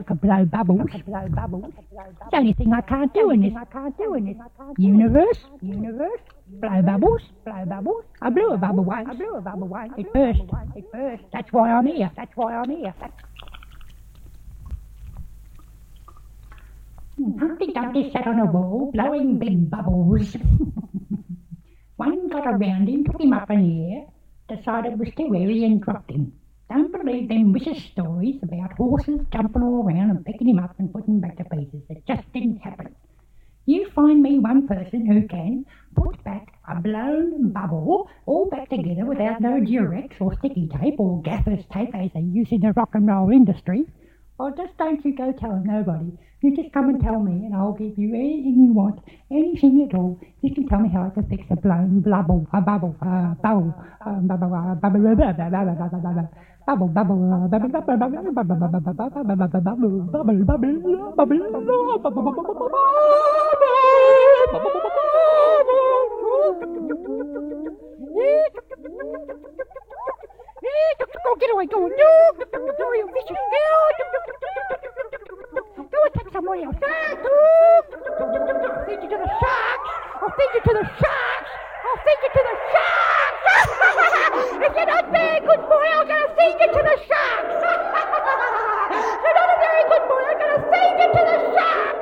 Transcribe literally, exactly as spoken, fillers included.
I can blow bubbles. Blow bubbles. It's the only thing I can't do in this. I can't do in this universe. Universe. Blow bubbles. Blow bubbles. I blew a bubble once. I blew a bubble once. It burst. It burst. That's why I'm here. That's why I'm here. Humpty Dumpty sat on a wall, blowing big bubbles. One got around him, took him up in the air, decided it was too heavy and dropped him. Don't believe them vicious stories about horses jumping all around and picking him up and putting him back to pieces. It just didn't happen. You find me one person who can put back a blown bubble all back together without no Durex or sticky tape or gaffer's tape as they use in the rock and roll industry. Or just don't you go telling nobody. You just come and tell me and I'll give you anything you want, anything at all. You can tell me how I can fix a blown bubble, a bubble, a bubble, a bubble, a bubble, bubble, bubble, bubble, bubble, bubble, bubble, Go get away, go! No, you vicious! Go attack somebody else! I'll feed you to the sharks! I'll feed you to the sharks! I'll feed you to the sharks! If you're not very good boy, I'm gonna feed you to the sharks! If you're not a very good boy, I'm gonna feed you to the sharks!